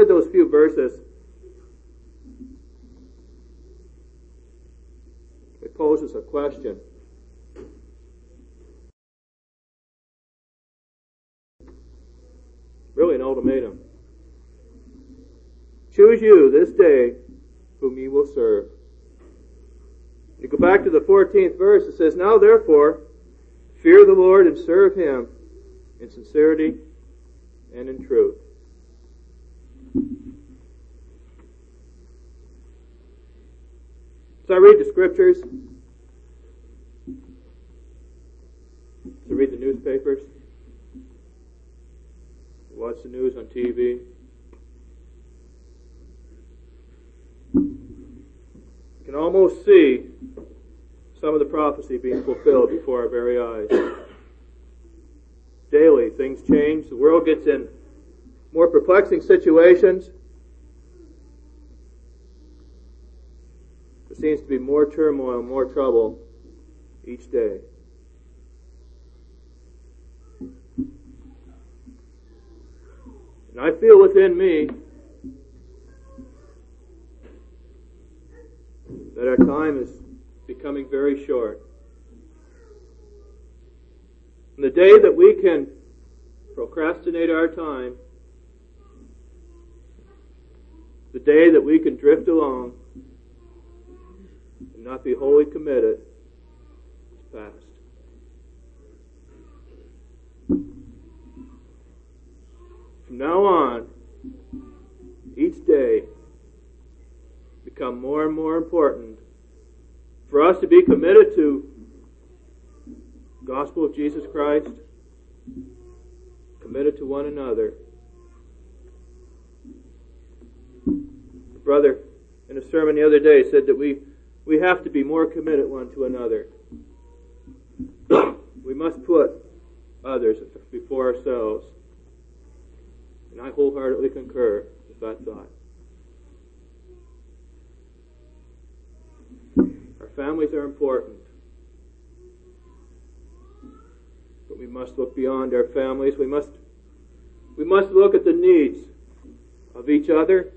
read those few verses, it poses a question. Really an ultimatum. Choose you this day whom ye will serve. You go back to the 14th verse, it says, Now therefore, fear the Lord and serve Him in sincerity and in truth. So I read the Scriptures, so I read the newspapers, watch the news on TV. You can almost see some of the prophecy being fulfilled before our very eyes. Daily, things change. The world gets in more perplexing situations. There seems to be more turmoil, more trouble each day. And I feel within me that our time is becoming very short. And the day that we can procrastinate our time, the day that we can drift along and not be wholly committed, is past. From now on, each day become more and more important for us to be committed to the gospel of Jesus Christ, committed to one another. A brother in a sermon the other day said that we have to be more committed one to another. We must put others before ourselves. And I wholeheartedly concur with that thought. Our families are important. But we must look beyond our families. We must look at the needs of each other.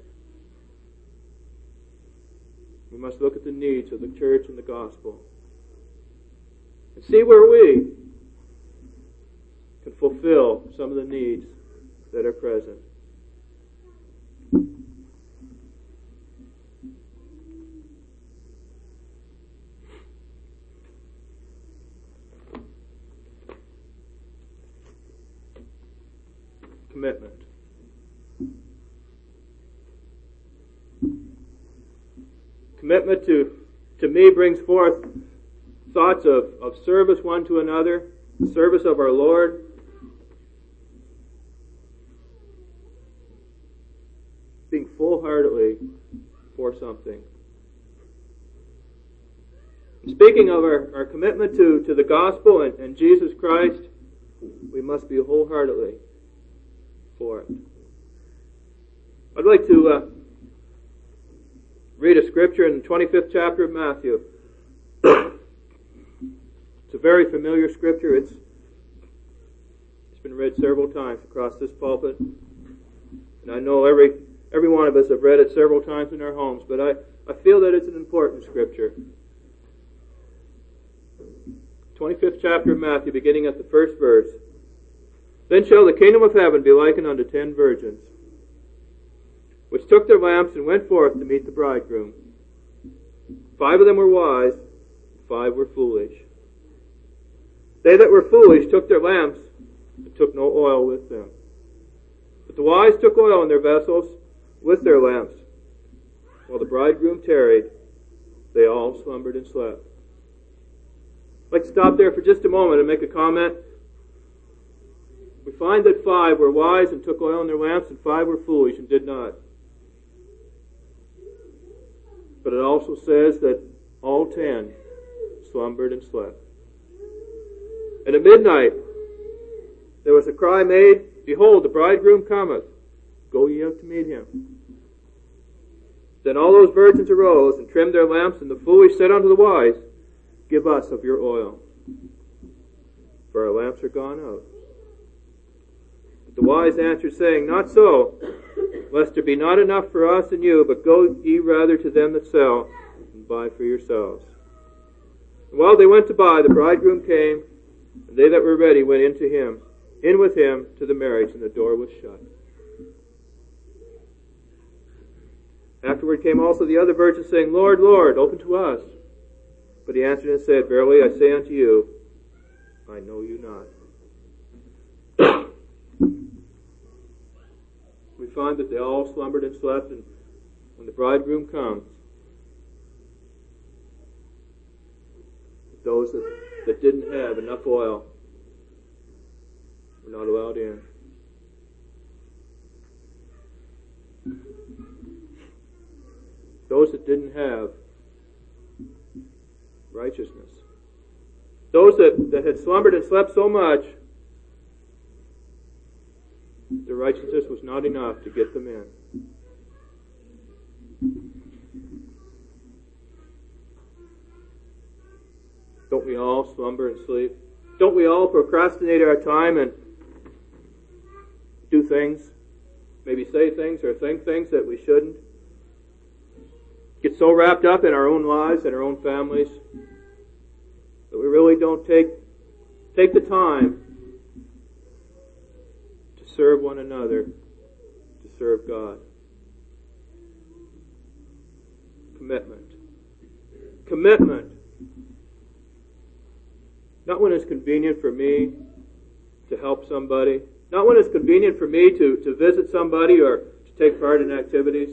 We must look at the needs of the church and the gospel. And see where we can fulfill some of the needs that are present. Commitment. Commitment to me brings forth thoughts of service one to another, service of our Lord, being full-heartedly for something. Speaking of our commitment to the gospel and Jesus Christ, we must be wholeheartedly for it. I'd like to read a scripture in the 25th chapter of Matthew. It's a very familiar scripture. It's been read several times across this pulpit. And I know every one of us have read it several times in our homes, but I feel that it's an important scripture. 25th chapter of Matthew, beginning at the first verse. Then shall the kingdom of heaven be likened unto 10 virgins, which took their lamps and went forth to meet the bridegroom. 5 of them were wise, 5 were foolish. They that were foolish took their lamps, and took no oil with them. But the wise took oil in their vessels with their lamps. While the bridegroom tarried, they all slumbered and slept. I'd like to stop there for just a moment and make a comment. We find that 5 were wise and took oil in their lamps, and 5 were foolish and did not. But it also says that all 10 slumbered and slept. And at midnight there was a cry made, Behold, the bridegroom cometh. Go ye out to meet him. Then all those virgins arose and trimmed their lamps, and the foolish said unto the wise, Give us of your oil, for our lamps are gone out. But the wise answered, saying, Not so, lest there be not enough for us and you, but go ye rather to them that sell, and buy for yourselves. And while they went to buy, the bridegroom came, and they that were ready went in with him to the marriage, and the door was shut. Afterward came also the other virgins, saying, Lord, Lord, open to us. But he answered and said, Verily I say unto you, I know you not. We find that they all slumbered and slept, and when the bridegroom comes, those that didn't have enough oil were not allowed in. Those that didn't have righteousness. Those that had slumbered and slept so much, their righteousness was not enough to get them in. Don't we all slumber and sleep? Don't we all procrastinate our time and do things, maybe say things or think things that we shouldn't? Get so wrapped up in our own lives and our own families that we really don't take the time to serve one another, to serve God. Commitment. Commitment. Not when it's convenient for me to help somebody. Not when it's convenient for me to visit somebody or to take part in activities.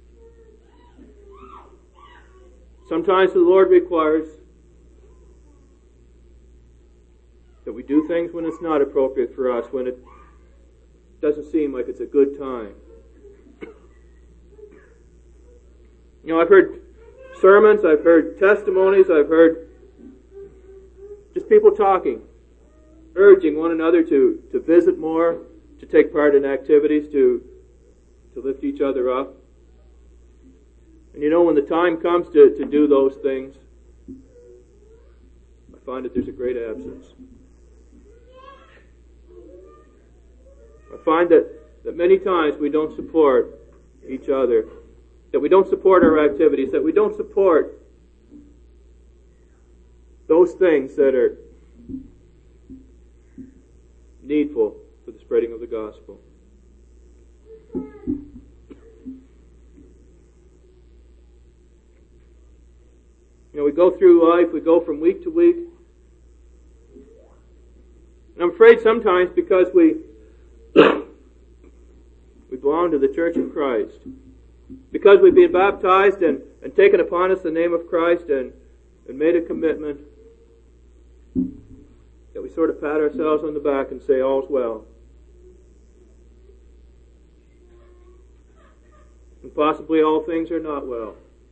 Sometimes the Lord requires that we do things when it's not appropriate for us, when it doesn't seem like it's a good time. You know, I've heard sermons, I've heard testimonies, I've heard just people talking, urging one another to visit more, to take part in activities, to lift each other up. And you know, when the time comes to do those things, I find that there's a great absence. I find that many times we don't support each other, that we don't support our activities, that we don't support those things that are needful for the spreading of the gospel. You know, we go through life, we go from week to week. And I'm afraid sometimes because we belong to the Church of Christ, because we've been baptized and taken upon us the name of Christ and made a commitment, that we sort of pat ourselves on the back and say, all's well. And possibly all things are not well.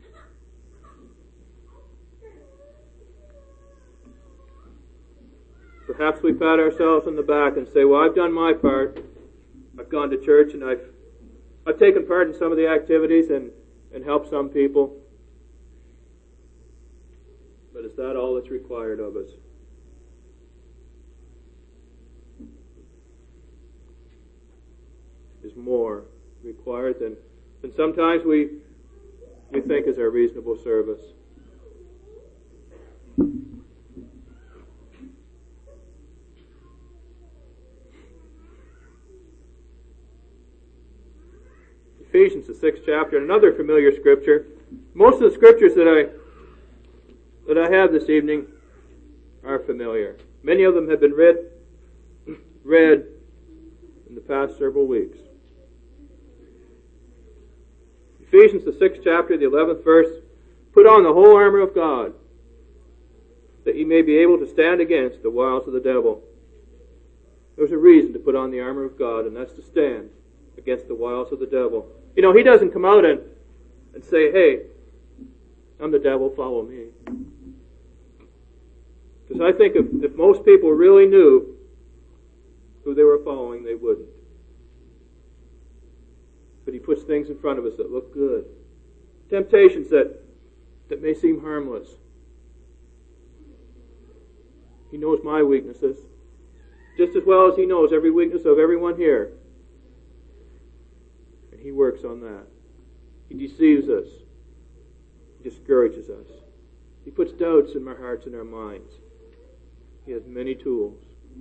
Perhaps we pat ourselves on the back and say, well, I've done my part. I've gone to church and I've taken part in some of the activities and helped some people. But is that all that's required of us? Is more required than sometimes we think is our reasonable service. Ephesians, the 6th chapter, and another familiar scripture. Most of the scriptures that I have this evening are familiar. Many of them have been read in the past several weeks. Ephesians, the 6th chapter, the 11th verse, put on the whole armor of God, that ye may be able to stand against the wiles of the devil. There's a reason to put on the armor of God, and that's to stand against the wiles of the devil. You know, he doesn't come out and say, hey, I'm the devil, follow me. Because I think if most people really knew who they were following, they wouldn't. But he puts things in front of us that look good. Temptations that may seem harmless. He knows my weaknesses just as well as he knows every weakness of everyone here. he works on that. He deceives us. He discourages us. He puts doubts in our hearts and our minds. He has many tools.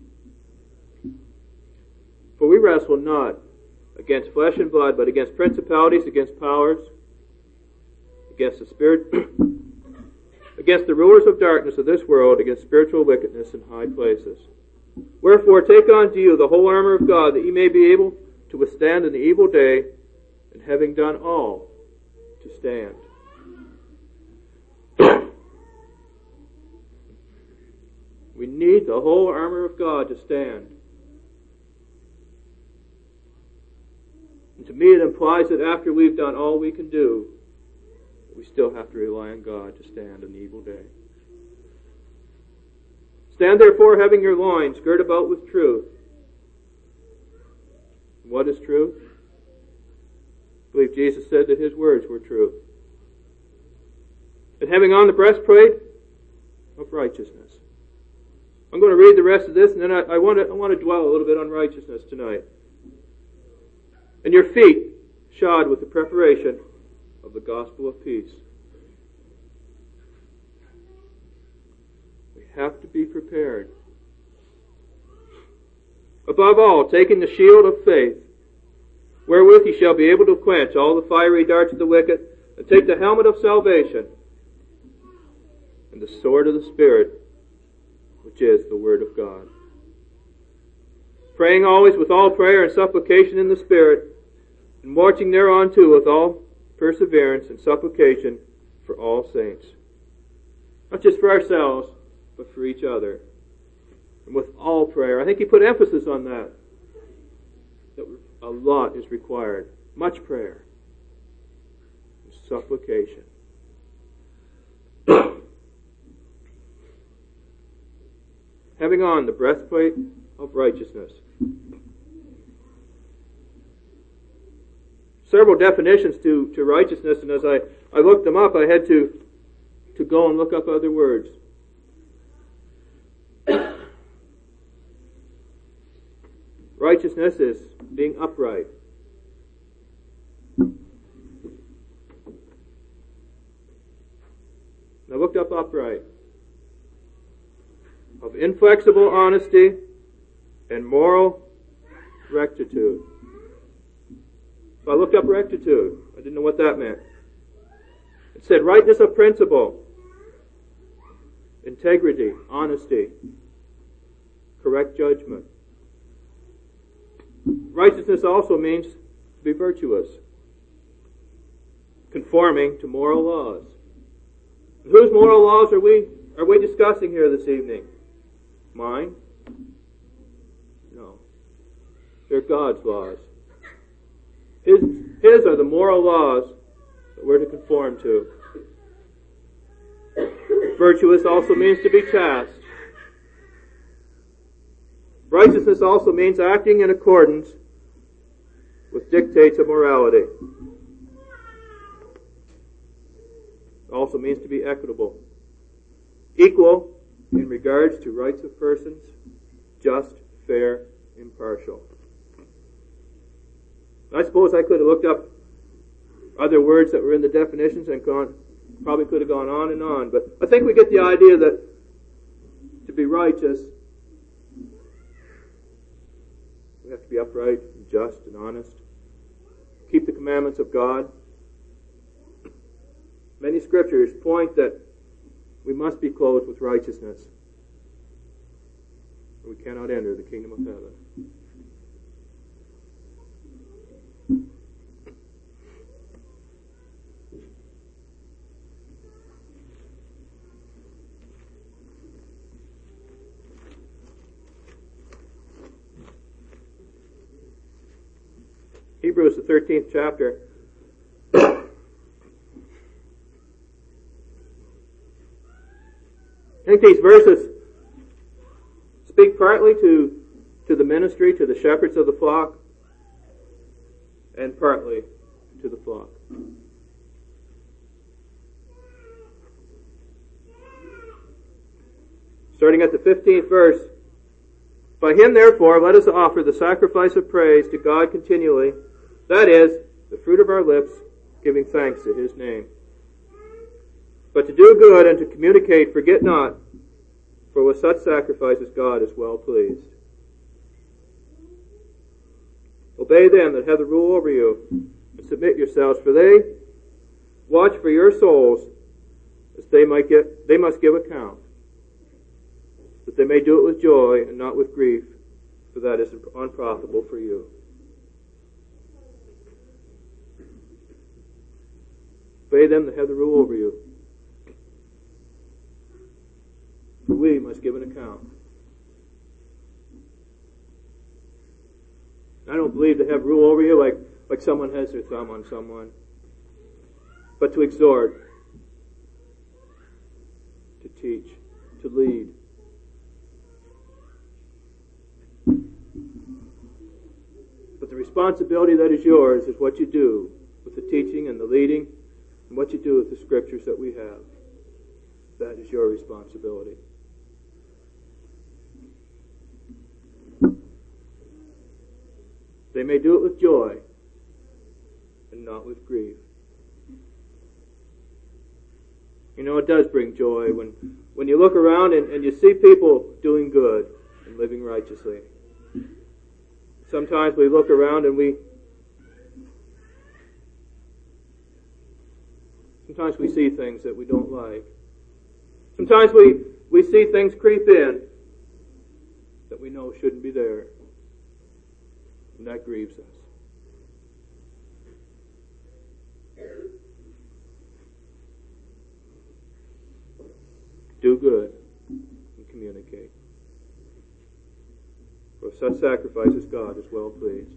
For we wrestle not against flesh and blood, but against principalities, against powers, against the spirit, against the rulers of darkness of this world, against spiritual wickedness in high places. Wherefore take unto you the whole armor of God, that ye may be able to withstand in the evil day, and having done all, to stand. We need the whole armor of God to stand. And to me it implies that after we've done all we can do, we still have to rely on God to stand in the evil day. Stand therefore, having your loins girt about with truth. What is truth? I believe Jesus said that his words were truth. And having on the breastplate of righteousness. I'm going to read the rest of this, and then I want to dwell a little bit on righteousness tonight. And your feet shod with the preparation of the gospel of peace. We have to be prepared. Above all, taking the shield of faith, wherewith ye shall be able to quench all the fiery darts of the wicked, and take the helmet of salvation, and the sword of the Spirit, which is the Word of God. Praying always with all prayer and supplication in the Spirit, and watching thereunto with all perseverance and supplication for all saints. Not just for ourselves, but for each other. And with all prayer. I think he put emphasis on that. That a lot is required. Much prayer. And supplication. Having on the breastplate of righteousness. Several definitions to righteousness, and as I looked them up, I had to go and look up other words. Righteousness is being upright. I looked up upright. Of inflexible honesty and moral rectitude. So I looked up rectitude. I didn't know what that meant. It said rightness of principle, integrity, honesty, correct judgment. Righteousness also means to be virtuous, conforming to moral laws. And whose moral laws are we discussing here this evening? Mine? No. They're God's laws. His are the moral laws that we're to conform to. Virtuous also means to be chaste. Righteousness also means acting in accordance with dictates of morality. It also means to be equitable. Equal in regards to rights of persons, just, fair, impartial. I suppose I could have looked up other words that were in the definitions and probably could have gone on and on, but I think we get the idea that to be righteous, we have to be upright and just and honest, keep the commandments of God. Many scriptures point that we must be clothed with righteousness, or we cannot enter the kingdom of heaven. Hebrews, the 13th chapter. I think these verses speak partly to the ministry, to the shepherds of the flock, and partly to the flock. Starting at the 15th verse. By him, therefore, let us offer the sacrifice of praise to God continually, that is, the fruit of our lips, giving thanks to his name. But to do good and to communicate, forget not, for with such sacrifices God is well pleased. Obey them that have the rule over you, and submit yourselves, for they watch for your souls, as they must give account, that they may do it with joy and not with grief, for that is unprofitable for you. Obey them that have the rule over you, for we must give an account. I don't believe to have rule over you like someone has their thumb on someone, but to exhort, to teach, to lead. But the responsibility that is yours is what you do with the teaching and the leading, and what you do with the scriptures that we have. That is your responsibility. They may do it with joy and not with grief. You know, it does bring joy when you look around and you see people doing good and living righteously. Sometimes we look around and sometimes we see things that we don't like. Sometimes we see things creep in that we know shouldn't be there. And that grieves us. Do good and communicate. For such sacrifices God is well pleased.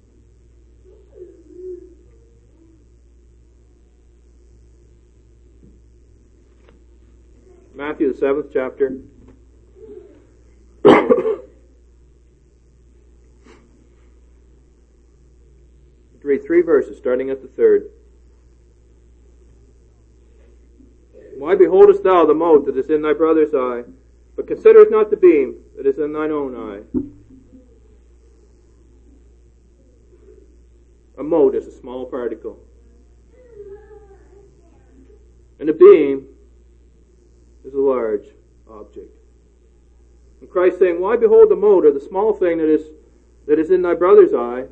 Matthew, the 7th chapter. Read 3 verses, starting at the 3rd. Why beholdest thou the mote that is in thy brother's eye, but considerest not the beam that is in thine own eye? A mote is a small particle, and a beam is a large object. And Christ saying, why behold the mote, or the small thing that is in thy brother's eye,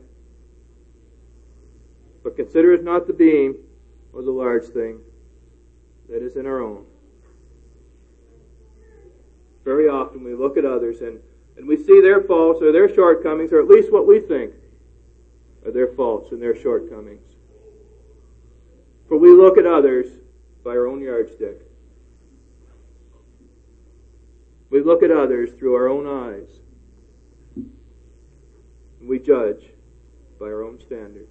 but consider it not the beam or the large thing that is in our own. Very often we look at others and we see their faults or their shortcomings, or at least what we think are their faults and their shortcomings. For we look at others by our own yardstick. We look at others through our own eyes. And we judge by our own standard.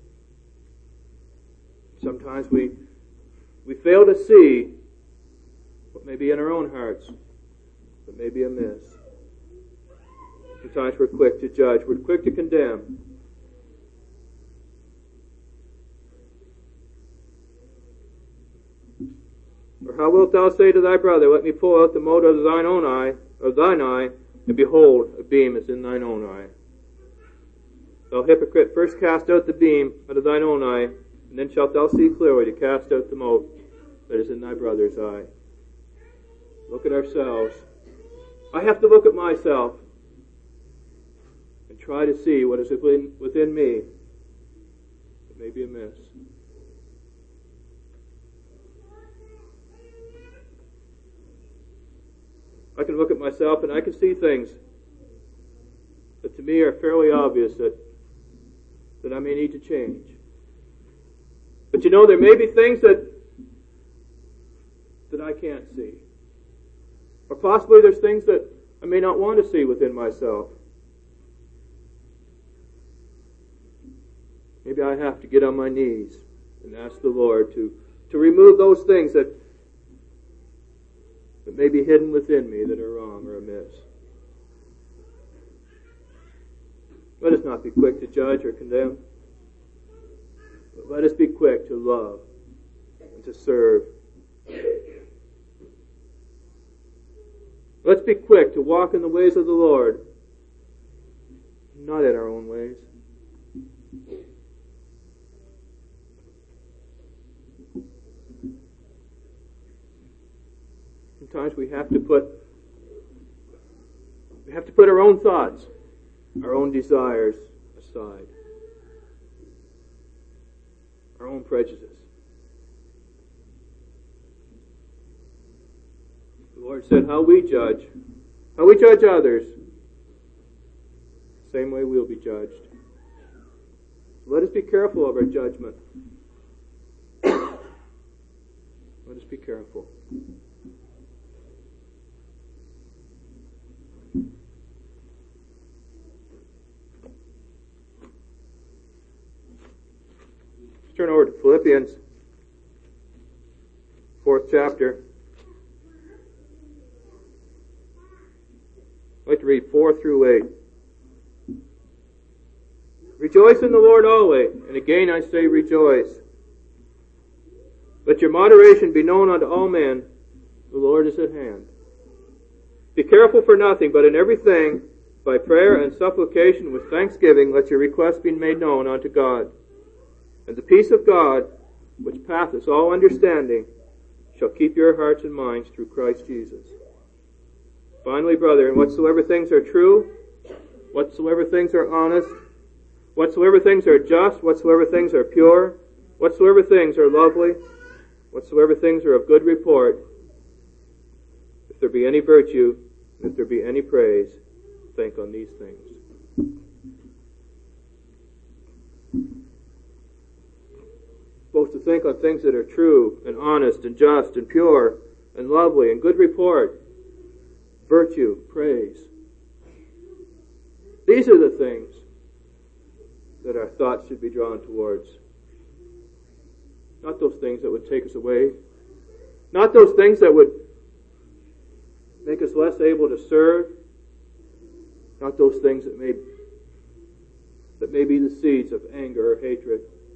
Sometimes we fail to see what may be in our own hearts, what may be amiss. Sometimes we're quick to judge, we're quick to condemn. Or how wilt thou say to thy brother, let me pull out the mote of thine own eye, of thine eye, and behold, a beam is in thine own eye. Thou hypocrite, first cast out the beam out of thine own eye, and then shalt thou see clearly to cast out the mote that is in thy brother's eye. Look at ourselves. I have to look at myself and try to see what is within me that may be amiss. I can look at myself and I can see things that to me are fairly obvious that I may need to change. But you know, there may be things that I can't see. Or possibly there's things that I may not want to see within myself. Maybe I have to get on my knees and ask the Lord to remove those things that may be hidden within me that are wrong or amiss. Let us not be quick to judge or condemn, but let us be quick to love and to serve. Let's be quick to walk in the ways of the Lord, not in our own ways. Sometimes we have to put our own thoughts, our own desires aside, our own prejudices. The Lord said, how we judge others, the same way we'll be judged. Let us be careful of our judgment. Let us be careful. Let's turn over to Philippians, 4th chapter. I'd like to read 4 through 8. Rejoice in the Lord always, and again I say rejoice. Let your moderation be known unto all men. The Lord is at hand. Be careful for nothing, but in everything, by prayer and supplication with thanksgiving, let your requests be made known unto God. And the peace of God, which passeth all understanding, shall keep your hearts and minds through Christ Jesus. Finally, brethren, whatsoever things are true, whatsoever things are honest, whatsoever things are just, whatsoever things are pure, whatsoever things are lovely, whatsoever things are of good report, if there be any virtue, and if there be any praise, think on these things. Supposed to think on things that are true and honest and just and pure and lovely and good report, virtue, praise. These are the things that our thoughts should be drawn towards. Not those things that would take us away. Not those things that would make us less able to serve. Not those things that may be the seeds of anger or hatred.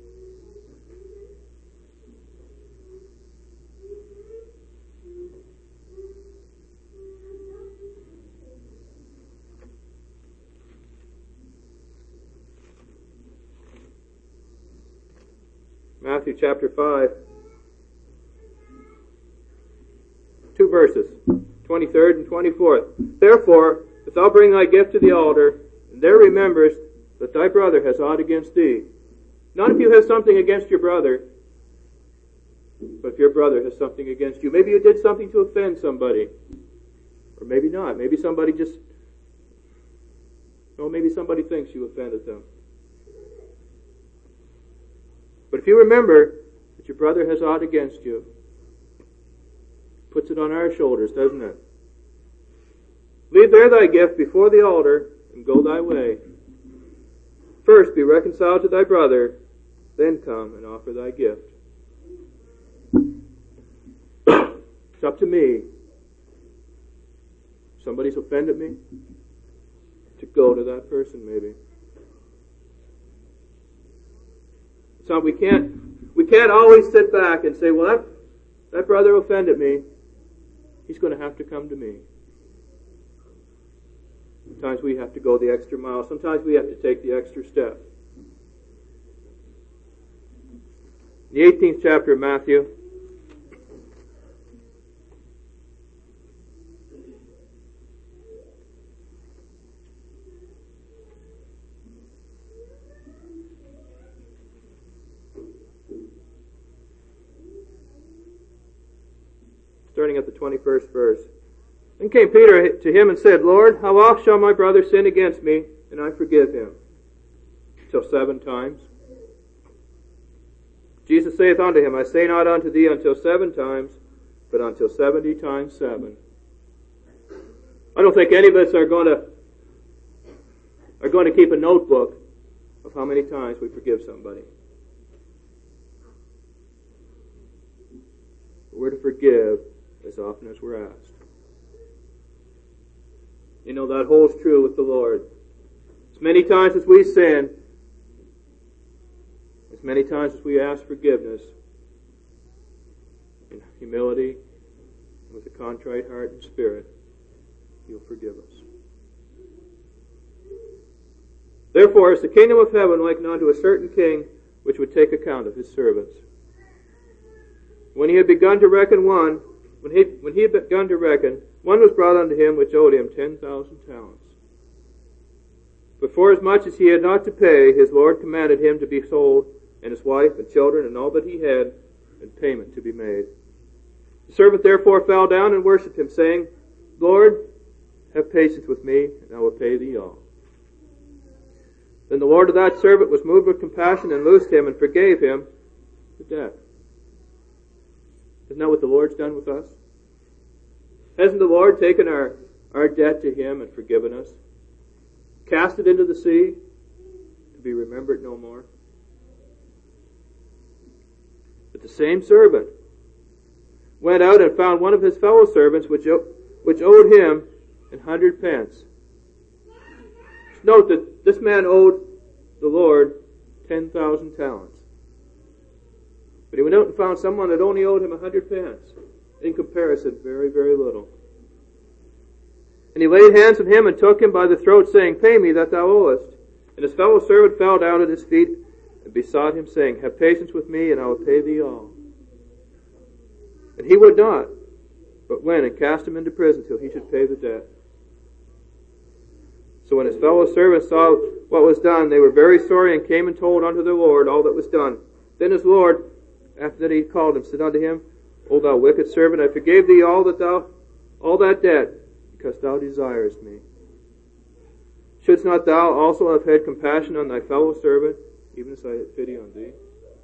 Matthew chapter 5, 2 verses, 23rd and 24th. Therefore, if thou bring thy gift to the altar, and there rememberest that thy brother has aught against thee, not if you have something against your brother, but if your brother has something against you. Maybe you did something to offend somebody, or maybe not. Maybe somebody maybe somebody thinks you offended them. But if you remember that your brother has aught against you, puts it on our shoulders, doesn't it? Leave there thy gift before the altar, and go thy way. First be reconciled to thy brother, then come and offer thy gift. It's up to me. If somebody's offended me, to go to that person maybe. So we can't always sit back and say, well, that brother offended me. He's going to have to come to me. Sometimes we have to go the extra mile. Sometimes we have to take the extra step. The 18th chapter of Matthew. Starting at the 21st verse. Then came Peter to him and said, Lord, how oft shall my brother sin against me, and I forgive him? Till 7 times. Jesus saith unto him, I say not unto thee until 7 times, but until 70 times 7. I don't think any of us are going to keep a notebook of how many times we forgive somebody. We're to forgive as often as we're asked. You know, that holds true with the Lord. As many times as we sin, as many times as we ask forgiveness, in humility, with a contrite heart and spirit, He'll forgive us. Therefore is the kingdom of heaven likened unto a certain king, which would take account of his servants. When he had begun to reckon one, when he had begun to reckon, one was brought unto him which owed him 10,000 talents. But forasmuch as he had not to pay, his Lord commanded him to be sold, and his wife and children and all that he had, and payment to be made. The servant therefore fell down and worshipped him, saying, Lord, have patience with me, and I will pay thee all. Then the Lord of that servant was moved with compassion, and loosed him, and forgave him the debt. Isn't that what the Lord's done with us? Hasn't the Lord taken our debt to him and forgiven us? Cast it into the sea, to be remembered no more. But the same servant went out and found one of his fellow servants which owed him 100 pence. Note that this man owed the Lord 10,000 talents. But he went out and found someone that only owed him 100 pence. In comparison, very, very little. And he laid hands on him and took him by the throat, saying, Pay me that thou owest. And his fellow servant fell down at his feet and besought him, saying, Have patience with me, and I will pay thee all. And he would not, but went and cast him into prison till he should pay the debt. So when his fellow servants saw what was done, they were very sorry, and came and told unto their Lord all that was done. Then his Lord, after that he had called him, said unto him, O thou wicked servant, I forgave thee all that debt, because thou desirest me. Shouldst not thou also have had compassion on thy fellow servant, even as I had pity on thee?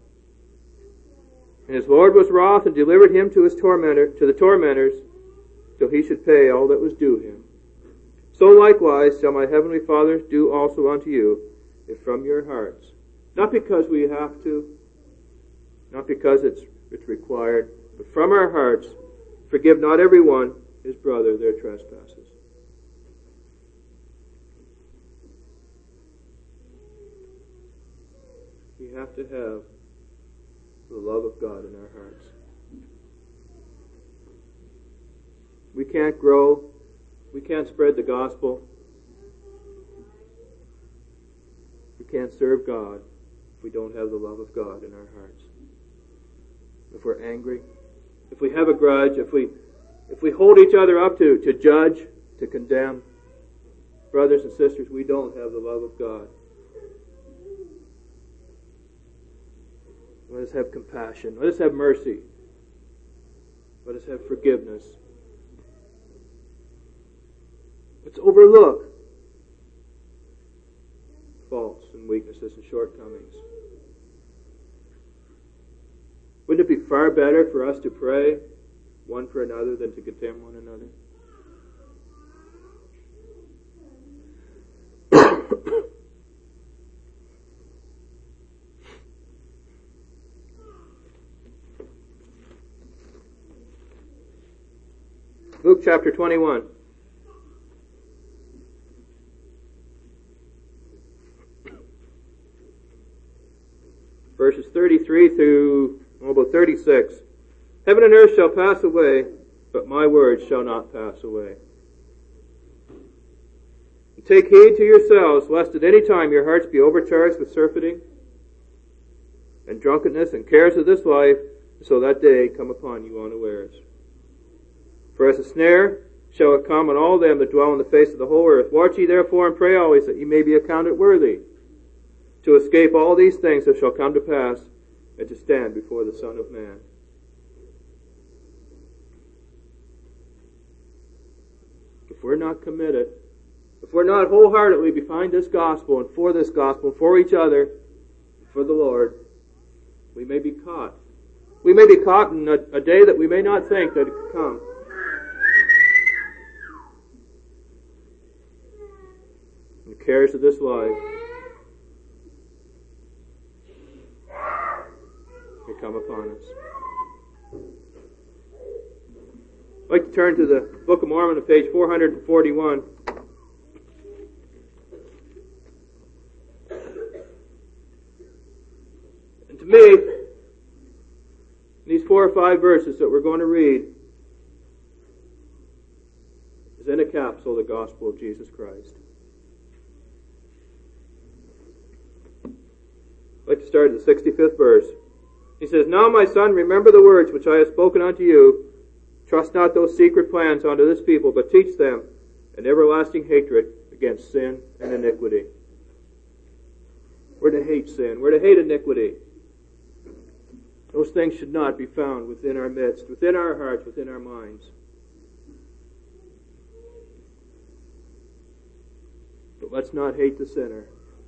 And his Lord was wroth, and delivered him to the tormentors, till he should pay all that was due him. So likewise shall my heavenly Father do also unto you, if from your hearts, not because we have to, not because it's required, but from our hearts, forgive not every one his brother their trespasses. We have to have the love of God in our hearts. We can't grow. We can't spread the gospel. We can't serve God if we don't have the love of God in our hearts. If we're angry, if we have a grudge, if we hold each other up to judge, to condemn, brothers and sisters, we don't have the love of God. Let us have compassion. Let us have mercy. Let us have forgiveness. Let's overlook faults and weaknesses and shortcomings. Wouldn't it be far better for us to pray one for another than to condemn one another? Luke chapter 21. Verses 33 through about 36. Heaven and earth shall pass away, but my words shall not pass away. And take heed to yourselves, lest at any time your hearts be overcharged with surfeiting and drunkenness and cares of this life, so that day come upon you unawares. For as a snare shall it come on all them that dwell on the face of the whole earth. Watch ye therefore and pray always, that ye may be accounted worthy to escape all these things that shall come to pass, and to stand before the Son of Man. If we're not committed, if we're not wholeheartedly behind this gospel and for each other, for the Lord, we may be caught. We may be caught in a day that we may not think that it could come. The cares of this life may come upon us. I'd like to turn to the Book of Mormon on page 441. And to me, these 4 or 5 verses that we're going to read is in a capsule the gospel of Jesus Christ. I'd like to start at the 65th verse. He says, Now, my son, remember the words which I have spoken unto you, Trust not those secret plans unto this people, but teach them an everlasting hatred against sin and iniquity. We're to hate sin. We're to hate iniquity. Those things should not be found within our midst, within our hearts, within our minds. But let's not hate the sinner.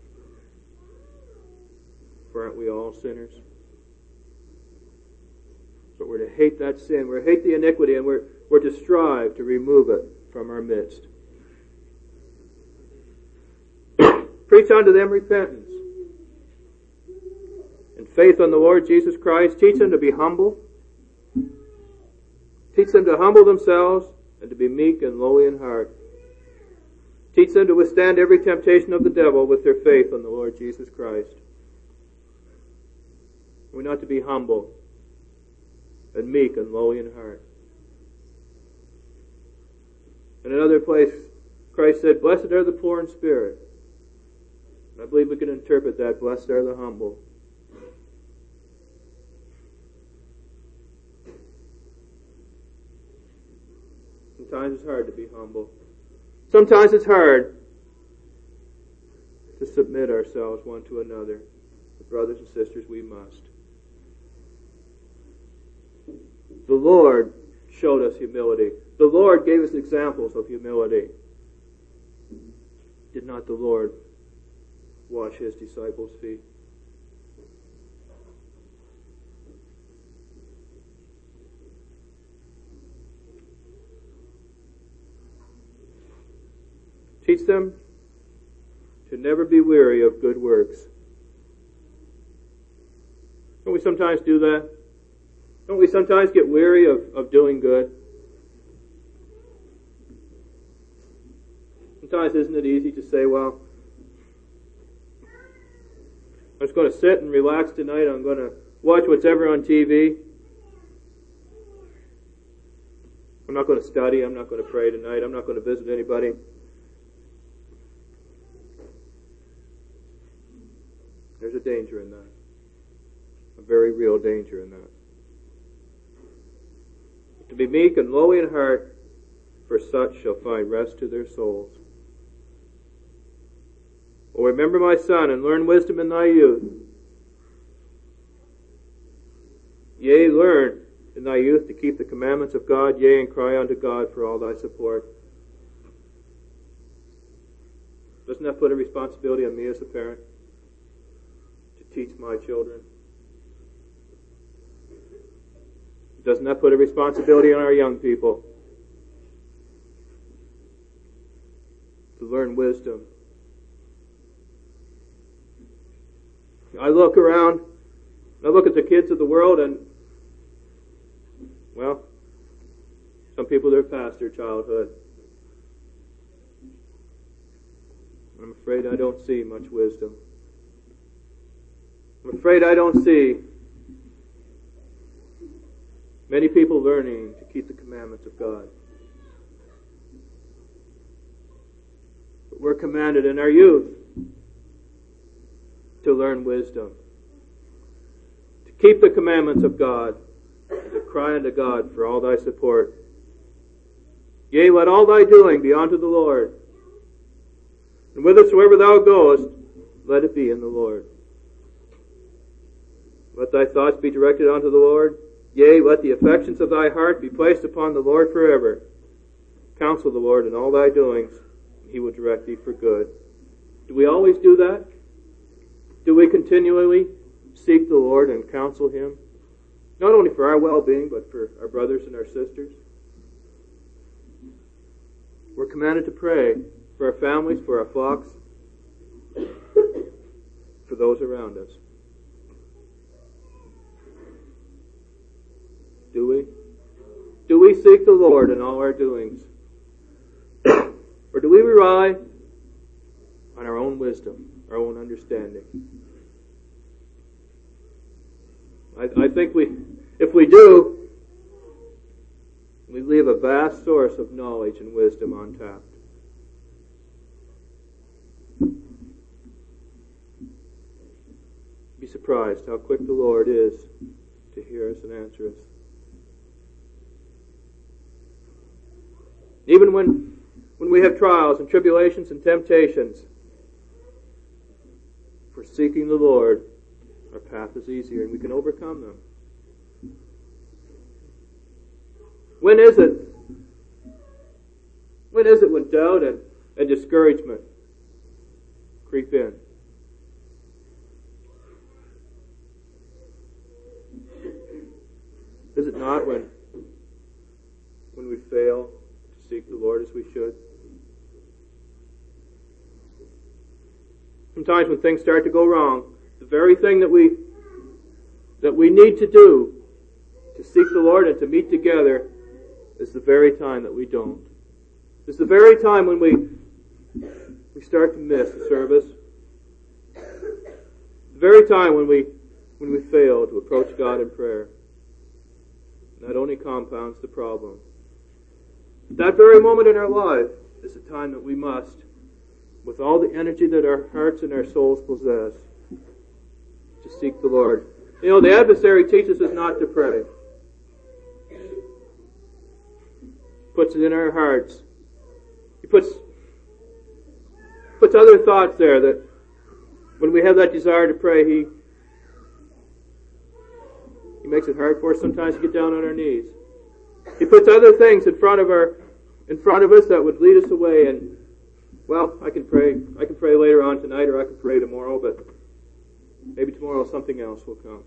For aren't we all sinners? But we're to hate that sin. We're to hate the iniquity, and we're to strive to remove it from our midst. Preach unto them repentance and faith on the Lord Jesus Christ. Teach them to be humble. Teach them to humble themselves and to be meek and lowly in heart. Teach them to withstand every temptation of the devil with their faith on the Lord Jesus Christ. We're not to be humble and meek and lowly in heart. In another place, Christ said, "Blessed are the poor in spirit." And I believe we can interpret that, "Blessed are the humble." Sometimes it's hard to be humble. Sometimes it's hard to submit ourselves one to another. But brothers and sisters, we must. The Lord showed us humility. The Lord gave us examples of humility. Did not the Lord wash His disciples' feet? Teach them to never be weary of good works. Don't we sometimes do that? Don't we sometimes get weary of doing good? Sometimes isn't it easy to say, well, I'm just going to sit and relax tonight. I'm going to watch what's ever on TV. I'm not going to study. I'm not going to pray tonight. I'm not going to visit anybody. There's a danger in that. A very real danger in that. To be meek and lowly in heart, for such shall find rest to their souls. O remember, my son, and learn wisdom in thy youth. Yea, learn in thy youth to keep the commandments of God, yea, and cry unto God for all thy support. Doesn't that put a responsibility on me as a parent to teach my children? Doesn't that put a responsibility on our young people to learn wisdom? I look around, I look at the kids of the world, and, well, some people, they're past their childhood. I'm afraid I don't see much wisdom. I'm afraid I don't see many people learning to keep the commandments of God. But we're commanded in our youth to learn wisdom, to keep the commandments of God, and to cry unto God for all thy support. Yea, let all thy doing be unto the Lord, and whithersoever thou goest, let it be in the Lord. Let thy thoughts be directed unto the Lord. Yea, let the affections of thy heart be placed upon the Lord forever. Counsel the Lord in all thy doings, and He will direct thee for good. Do we always do that? Do we continually seek the Lord and counsel Him? Not only for our well-being, but for our brothers and our sisters. We're commanded to pray for our families, for our flocks, for those around us. Do we? Do we seek the Lord in all our doings? Or do we rely on our own wisdom, our own understanding? I think if we do, we leave a vast source of knowledge and wisdom untapped. Be surprised how quick the Lord is to hear us and answer us. Even when we have trials and tribulations and temptations, if we're seeking the Lord, our path is easier and we can overcome them. When is it when doubt and discouragement creep in? Is it not when we fail to seek the Lord as we should? Sometimes when things start to go wrong, the very thing that we need to do to seek the Lord and to meet together is the very time that we don't. It's the very time when we start to miss the service. The very time when we fail to approach God in prayer. That only compounds the problem. That very moment in our life is the time that we must, with all the energy that our hearts and our souls possess, to seek the Lord. You know, the adversary teaches us not to pray. Puts it in our hearts. He puts other thoughts there that when we have that desire to pray, he makes it hard for us sometimes to get down on our knees. He puts other things in front of us that would lead us away, and well, I can pray later on tonight, or I can pray tomorrow, but maybe tomorrow something else will come.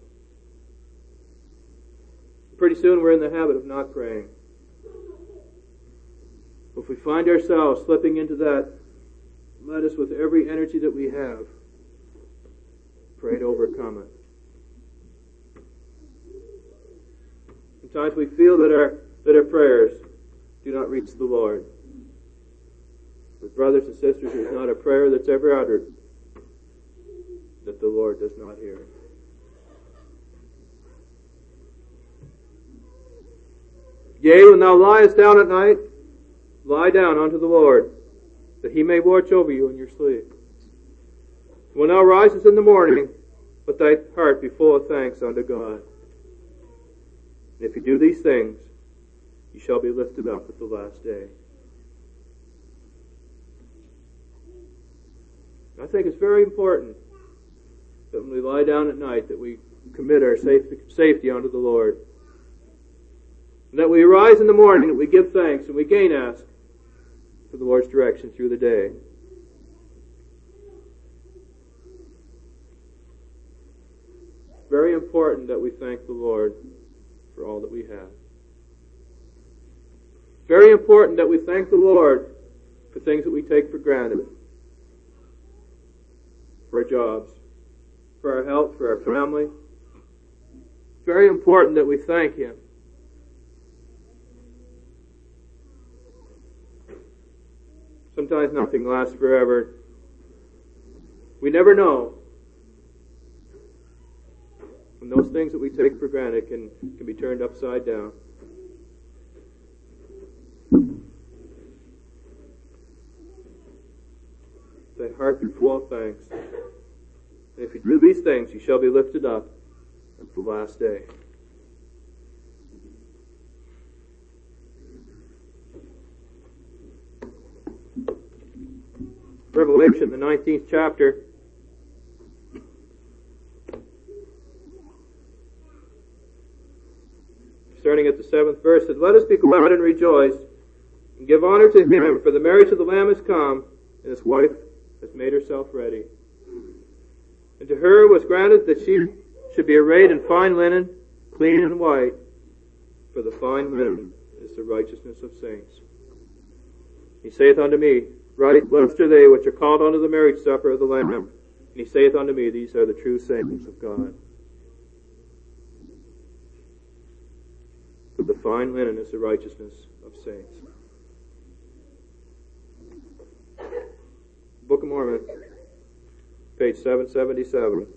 Pretty soon we're in the habit of not praying. If we find ourselves slipping into that, let us, with every energy that we have, pray to overcome it. Sometimes we feel that our prayers do not reach the Lord. But brothers and sisters, there's not a prayer that's ever uttered that the Lord does not hear. Yea, when thou liest down at night, lie down unto the Lord, that he may watch over you in your sleep. When thou risest in the morning, let thy heart be full of thanks unto God. And if you do these things, you shall be lifted up at the last day. I think it's very important that when we lie down at night that we commit our safety unto the Lord. And that we rise in the morning and we give thanks and we again ask for the Lord's direction through the day. It's very important that we thank the Lord for all that we have. Very important that we thank the Lord for things that we take for granted. For our jobs, for our health, for our family. Very important that we thank Him. Sometimes nothing lasts forever. We never know when those things that we take for granted can be turned upside down. Thy heart be full of thanks. And if you do these things, you shall be lifted up at the last day. Revelation, the 19th chapter. Starting at the 7th verse, said, Let us be glad and rejoice, and give honor to Him, for the marriage of the Lamb is come, and His wife has made herself ready. And to her was granted that she should be arrayed in fine linen, clean and white, for the fine linen is the righteousness of saints. He saith unto me, Right, blessed are they which are called unto the marriage supper of the Lamb. And He saith unto me, These are the true sayings of God. For the fine linen is the righteousness of saints. Book of Mormon, page 777.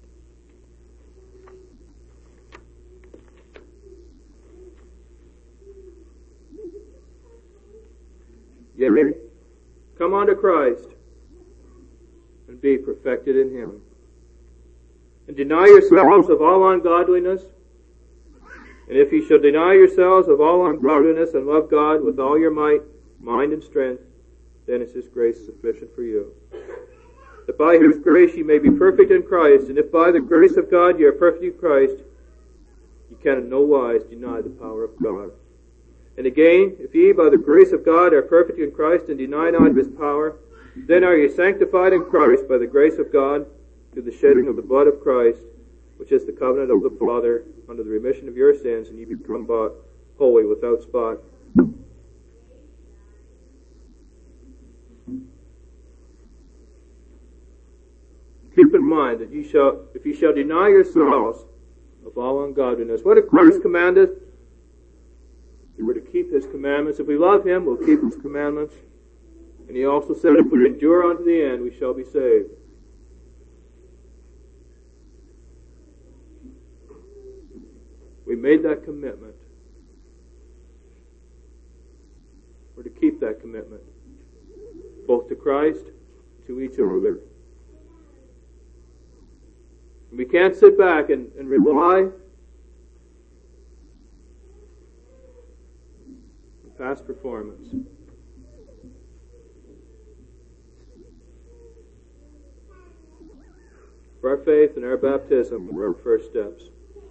Yea, come unto Christ and be perfected in Him. And deny yourselves of all ungodliness. And if ye shall deny yourselves of all ungodliness and love God with all your might, mind and strength, then is his grace sufficient for you. That by his grace ye may be perfect in Christ, and if by the grace of God ye are perfect in Christ, ye can in no wise deny the power of God. And again, if ye by the grace of God are perfect in Christ, and deny not his power, then are ye sanctified in Christ by the grace of God, through the shedding of the blood of Christ, which is the covenant of the Father, unto the remission of your sins, and ye become holy without spot. Keep in mind that if ye shall deny yourselves of all ungodliness. What did Christ command us? We were to keep his commandments. If we love him, we'll keep his commandments. And he also said, if we endure unto the end, we shall be saved. We made that commitment. We're to keep that commitment, both to Christ, to each other. We can't sit back and rely on past performance. For our faith and our baptism were our first steps.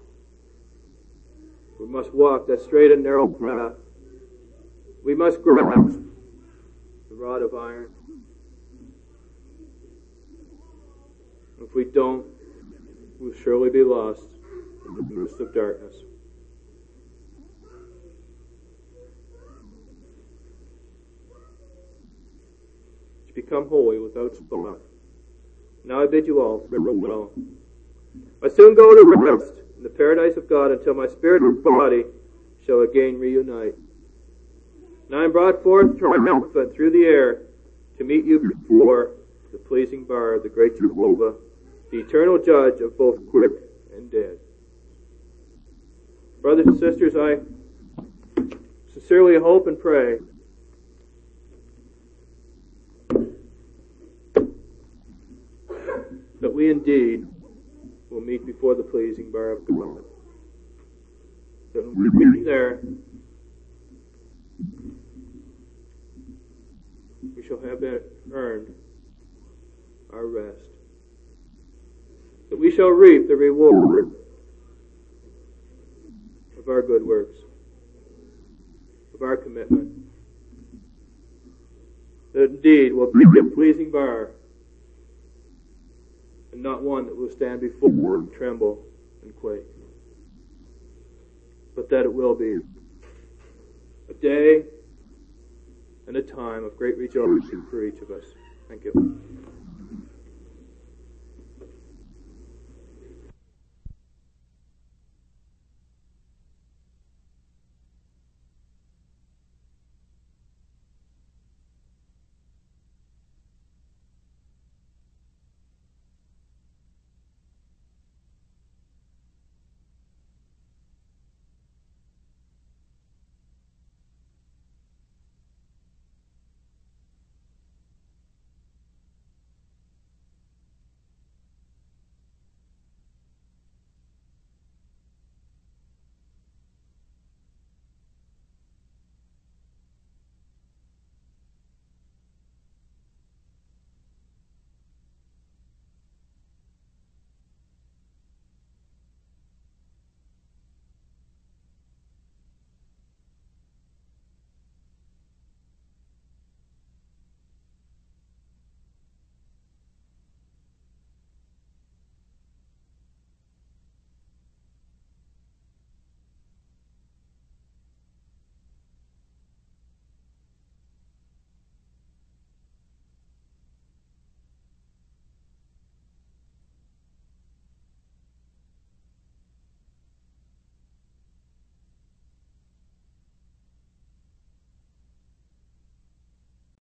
We must walk that straight and narrow path. We must grasp the rod of iron. If we don't, we'll surely be lost in the midst of darkness. To become holy without spot. Now I bid you all farewell. I soon go to rest in the paradise of God until my spirit and body shall again reunite. Now I am brought forth triumphant through the air to meet you before the pleasing bar of the great Jehovah, the eternal judge of both quick and dead. Brothers and sisters, I sincerely hope and pray that we indeed will meet before the pleasing bar of God. That when we meet there, we shall have earned our rest. That we shall reap the reward of our good works, of our commitment. That indeed will be a pleasing bar, and not one that will stand before and tremble and quake. But that it will be a day and a time of great rejoicing for each of us. Thank you.